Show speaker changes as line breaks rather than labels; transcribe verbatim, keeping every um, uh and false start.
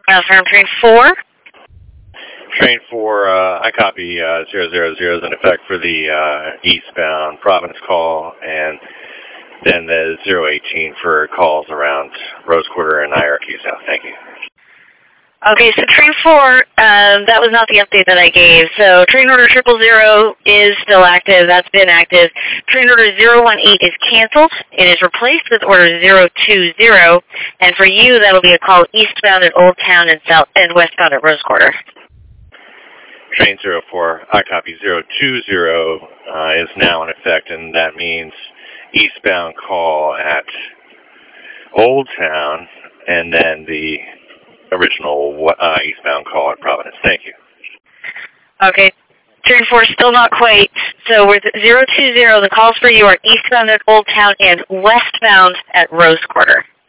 Affirm train four.
Train four, uh, I copy uh, zero zero zero is in effect for the uh, eastbound Providence call, and then the zero eighteen for calls around Rose Quarter and I R Q South. Thank you.
Okay, so train four, um, that was not the update that I gave. So train order triple zero is still active. That's been active. Train order zero one eight is canceled. It is replaced with order zero two zero. And for you, that'll be a call eastbound at Old Town and south and westbound at Rose Quarter.
Train zero four, I copy zero two zero uh, is now in effect, and that means eastbound call at Old Town, and then the original uh, eastbound call at Providence. Thank you.
Okay. Train four, still not quite. So with zero two zero, the calls for you are eastbound at Old Town and westbound at Rose Quarter.